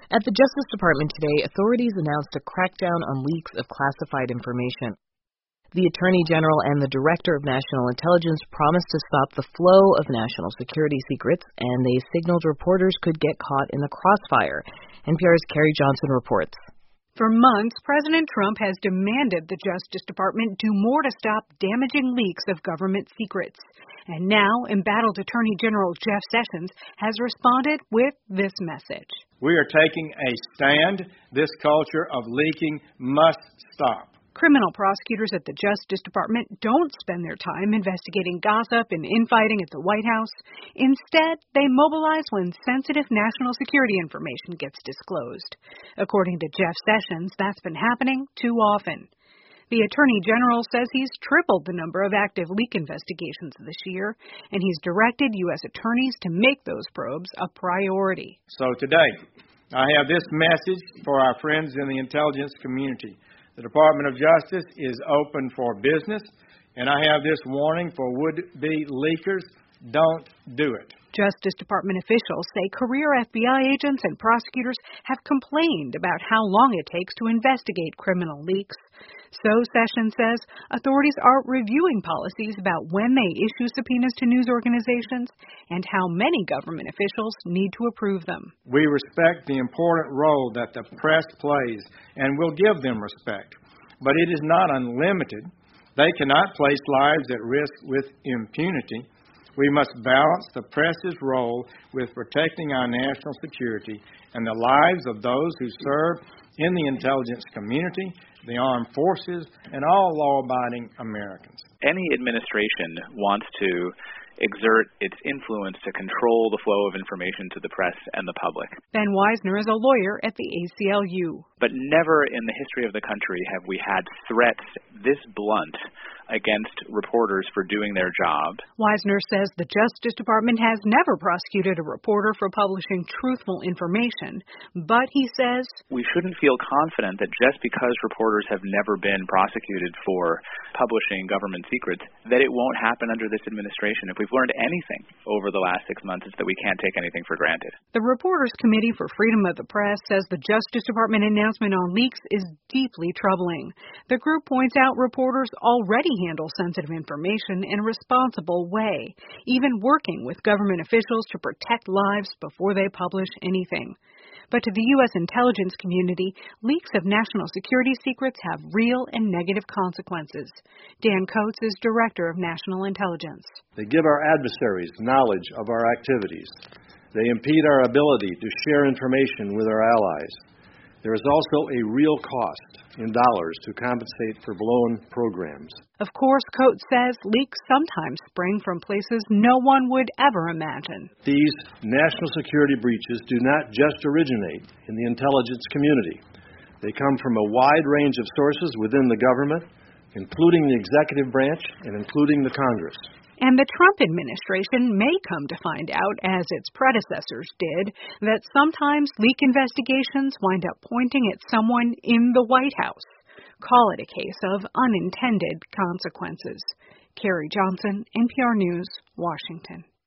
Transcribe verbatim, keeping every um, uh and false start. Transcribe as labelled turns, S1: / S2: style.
S1: At the Justice Department today, authorities announced a crackdown on leaks of classified information. The Attorney General and the Director of National Intelligence promised to stop the flow of national security secrets, and they signaled reporters could get caught in the crossfire. N P R's Carrie Johnson reports.
S2: For months, President Trump has demanded the Justice Department do more to stop damaging leaks of government secrets. And now, embattled Attorney General Jeff Sessions has responded with this message.
S3: We are taking a stand. This culture of leaking must stop.
S2: Criminal prosecutors at the Justice Department don't spend their time investigating gossip and infighting at the White House. Instead, they mobilize when sensitive national security information gets disclosed. According to Jeff Sessions, that's been happening too often. The Attorney General says he's tripled the number of active leak investigations this year, and he's directed U S attorneys to make those probes a priority.
S3: So today, I have this message for our friends in the intelligence community. The Department of Justice is open for business, and I have this warning for would-be leakers: don't do it.
S2: Justice Department officials say career F B I agents and prosecutors have complained about how long it takes to investigate criminal leaks. So, Sessions says authorities are reviewing policies about when they issue subpoenas to news organizations and how many government officials need to approve them.
S3: We respect the important role that the press plays, and will give them respect. But it is not unlimited. They cannot place lives at risk with impunity. We must balance the press's role with protecting our national security and the lives of those who serve in the intelligence community, the armed forces, and all law-abiding Americans.
S4: Any administration wants to exert its influence to control the flow of information to the press and the public.
S2: Ben Weisner is a lawyer at the A C L U.
S4: But never in the history of the country have we had threats this blunt against reporters for doing their job.
S2: Weisner says the Justice Department has never prosecuted a reporter for publishing truthful information, but he says
S4: we shouldn't feel confident that just because reporters have never been prosecuted for publishing government secrets, that it won't happen under this administration. If we've learned anything over the last six months, it's that we can't take anything for granted.
S2: The Reporters Committee for Freedom of the Press says the Justice Department announcement on leaks is deeply troubling. The group points out reporters already handle sensitive information in a responsible way, even working with government officials to protect lives before they publish anything. But to the U S intelligence community, leaks of national security secrets have real and negative consequences. Dan Coates is Director of National Intelligence.
S5: They give our adversaries knowledge of our activities. They impede our ability to share information with our allies. There is also a real cost in dollars to compensate for blown programs.
S2: Of course, Coates says leaks sometimes spring from places no one would ever imagine.
S5: These national security breaches do not just originate in the intelligence community. They come from a wide range of sources within the government, including the executive branch and including the Congress.
S2: And the Trump administration may come to find out, as its predecessors did, that sometimes leak investigations wind up pointing at someone in the White House. Call it a case of unintended consequences. Carrie Johnson, N P R News, Washington.